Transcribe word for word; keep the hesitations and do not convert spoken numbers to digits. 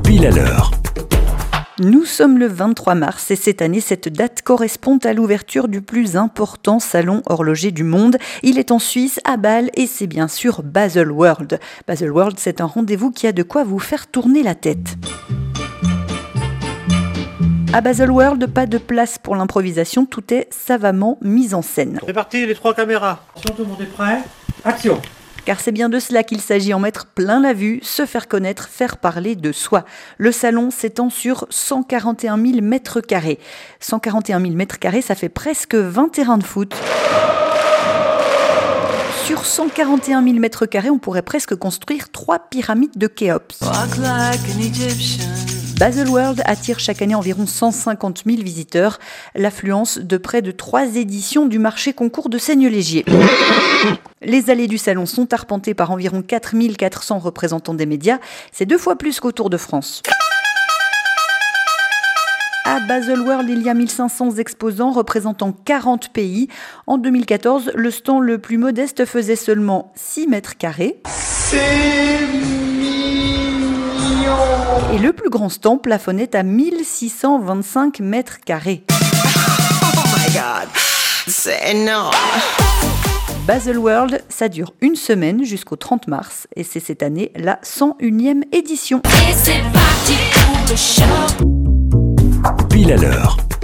Pile à l'heure. Nous sommes le vingt-trois mars et cette année, cette date correspond à l'ouverture du plus important salon horloger du monde. Il est en Suisse, à Bâle, et c'est bien sûr Baselworld. Baselworld, c'est un rendez-vous qui a de quoi vous faire tourner la tête. À Baselworld, pas de place pour l'improvisation, tout est savamment mis en scène. C'est parti, les trois caméras. Attention, tout le monde est prêt. Action! Car c'est bien de cela qu'il s'agit, en mettre plein la vue, se faire connaître, faire parler de soi. Le salon s'étend sur cent quarante et un mille mètres carrés. cent quarante et un mille mètres carrés, ça fait presque vingt terrains de foot. Sur cent quarante et un mille mètres carrés, on pourrait presque construire trois pyramides de Khéops. Baselworld attire chaque année environ cent cinquante mille visiteurs, l'affluence de près de trois éditions du marché concours de Seigne-Légier. Les allées du salon sont arpentées par environ quatre mille quatre cents représentants des médias, c'est deux fois plus qu'au Tour de France. À Baselworld, il y a mille cinq cents exposants représentant quarante pays. En deux mille quatorze, le stand le plus modeste faisait seulement six mètres carrés. C'est mignon! Et le plus grand stand plafonnait à mille six cent vingt-cinq mètres carrés. Oh my god, c'est énorme! Baselworld, ça dure une semaine jusqu'au trente mars et c'est cette année la cent unième édition. Pile à l'heure.